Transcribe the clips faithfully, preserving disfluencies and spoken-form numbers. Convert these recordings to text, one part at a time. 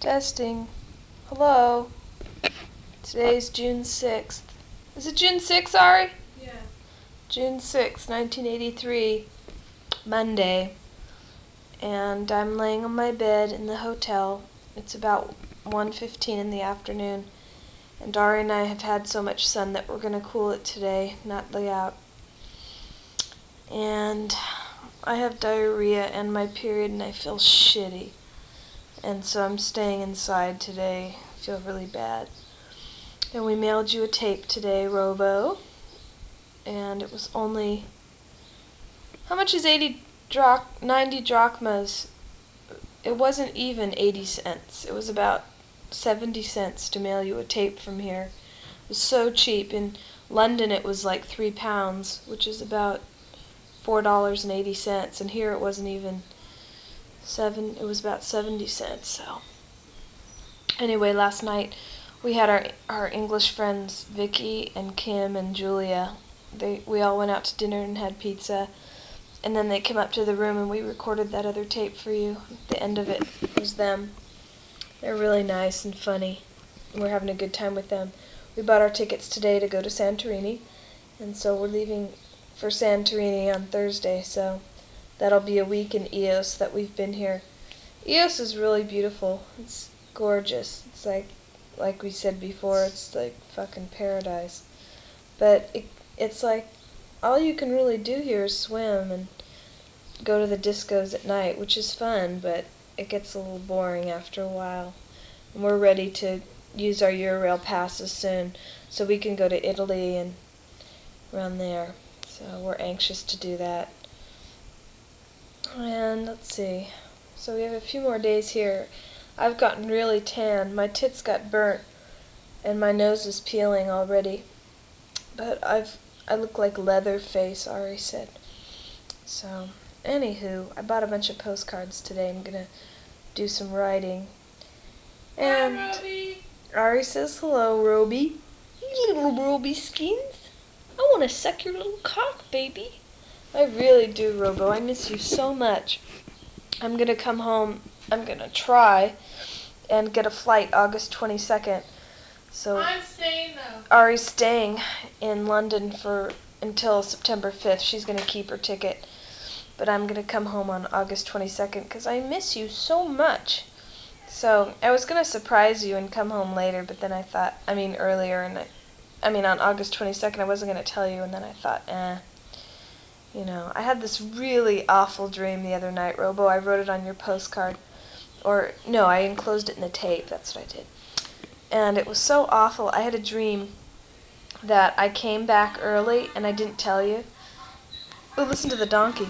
Testing. Hello. Today's June sixth. Is it June sixth, Ari? Yeah. June sixth, nineteen eighty-three, Monday. And I'm laying on my bed in the hotel. It's about one fifteen in the afternoon. And Ari and I have had so much sun that we're going to cool it today, not lay out. And I have diarrhea and my period and I feel shitty. And so I'm staying inside today. I feel really bad. And we mailed you a tape today, Robo. And it was only... How much is eighty drach- ninety drachmas? It wasn't even eighty cents. It was about seventy cents to mail you a tape from here. It was so cheap. In London it was like three pounds, which is about four dollars and eighty cents. And here it wasn't even seven. It was about seventy cents. So anyway, last night we had our our English friends Vicky and Kim and Julia. They we all went out to dinner and had pizza. And then they came up to the room and we recorded that other tape for you. The end of it was them. They're really nice and funny. And we're having a good time with them. We bought our tickets today to go to Santorini. And so we're leaving for Santorini on Thursday. So that'll be a week in Ios that we've been here. Ios is really beautiful. It's gorgeous. It's like, like we said before, it's like fucking paradise. But it, it's like, all you can really do here is swim and go to the discos at night, which is fun, but it gets a little boring after a while. And we're ready to use our Eurail passes soon, so we can go to Italy and around there. So we're anxious to do that. And let's see. So we have a few more days here. I've gotten really tan. My tits got burnt, and my nose is peeling already. But I've I look like Leatherface, Ari said. So, anywho, I bought a bunch of postcards today. I'm gonna do some writing. And Hi, Roby. Ari says hello, Roby. You little Roby skins. I want to suck your little cock, baby. I really do, Robo. I miss you so much. I'm gonna come home. I'm gonna try and get a flight August twenty-second. So I'm staying though. Ari's staying in London for until September fifth. She's going to keep her ticket. But I'm going to come home on August twenty-second because I miss you so much. So I was going to surprise you and come home later, but then I thought, I mean earlier, and I, I mean on August twenty-second I wasn't going to tell you, and then I thought, eh. You know, I had this really awful dream the other night, Robo. I wrote it on your postcard. Or, no, I enclosed it in the tape. That's what I did. And it was so awful. I had a dream that I came back early and I didn't tell you. Oh, listen to the donkey.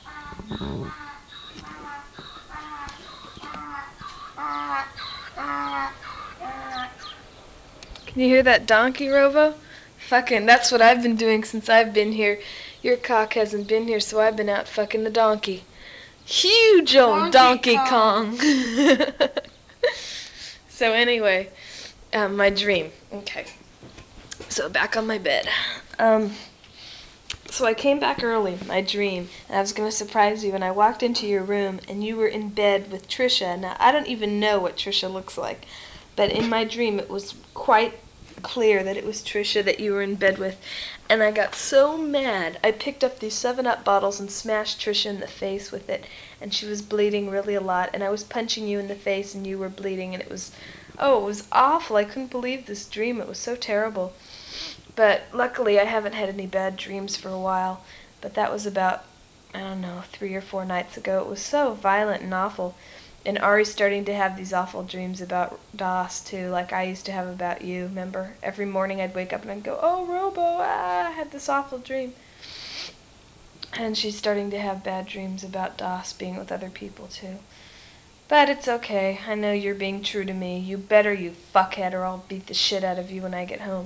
Can you hear that donkey, Robo? Fucking, that's what I've been doing since I've been here. Your cock hasn't been here, so I've been out fucking the donkey. Huge old Donkey, Donkey Kong. Kong. So anyway, um, my dream. Okay. So back on my bed. Um, so I came back early, my dream, and I was going to surprise you, and I walked into your room, and you were in bed with Trisha. Now, I don't even know what Trisha looks like, but in my dream it was quite clear that it was Trisha that you were in bed with, and I got so mad. I picked up these seven up bottles and smashed Trisha in the face with it, and she was bleeding really a lot, and I was punching you in the face, and you were bleeding, and it was, oh, it was awful. I couldn't believe this dream. It was so terrible. But luckily I haven't had any bad dreams for a while, but that was about, I don't know, three or four nights ago. It was so violent and awful. And Ari's starting to have these awful dreams about Das, too, like I used to have about you, remember? Every morning I'd wake up and I'd go, oh, Robo, ah, I had this awful dream. And she's starting to have bad dreams about Das being with other people, too. But it's okay. I know you're being true to me. You better, you fuckhead, or I'll beat the shit out of you when I get home.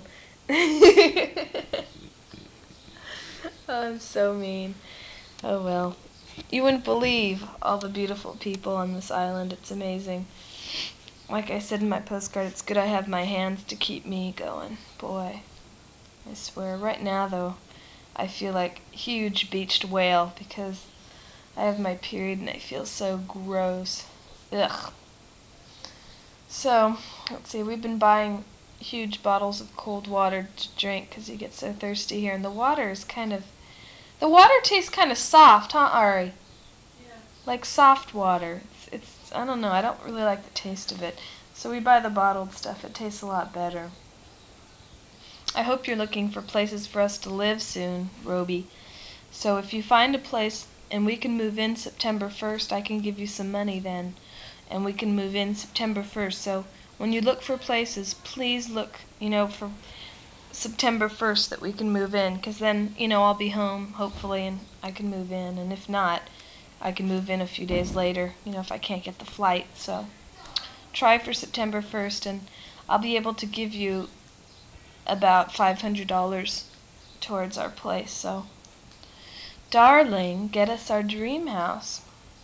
I'm so mean. Oh, well. You wouldn't believe all the beautiful people on this island. It's amazing. Like I said in my postcard, it's good I have my hands to keep me going. Boy, I swear. Right now, though, I feel like a huge beached whale because I have my period and I feel so gross. Ugh. So, let's see, we've been buying huge bottles of cold water to drink because you get so thirsty here. And the water is kind of, the water tastes kind of soft, huh, Ari? Yeah. Like soft water. It's, it's, I don't know, I don't really like the taste of it. So we buy the bottled stuff. It tastes a lot better. I hope you're looking for places for us to live soon, Roby. So if you find a place and we can move in September first, I can give you some money then. And we can move in September first. So when you look for places, please look, you know, for September first that we can move in. Because then, you know, I'll be home, hopefully, and I can move in. And if not, I can move in a few days later, you know, if I can't get the flight. So try for September first, and I'll be able to give you about five hundred dollars towards our place. So, darling, get us our dream house.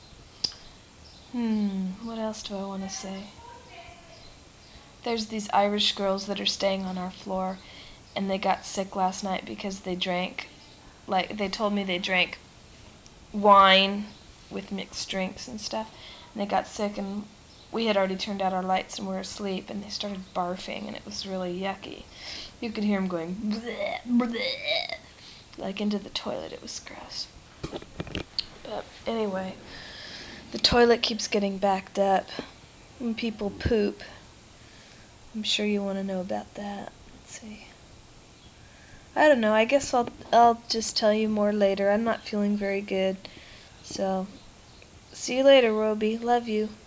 Hmm, what else do I want to say? There's these Irish girls that are staying on our floor, and they got sick last night because they drank, like, they told me they drank wine with mixed drinks and stuff, and they got sick, and we had already turned out our lights and were asleep, and they started barfing, and it was really yucky. You could hear them going bleh, bleh, like into the toilet. It was gross. But anyway, the toilet keeps getting backed up when people poop. I'm sure you want to know about that. Let's see. I don't know. I guess I'll I'll just tell you more later. I'm not feeling very good. So, see you later, Roby. Love you.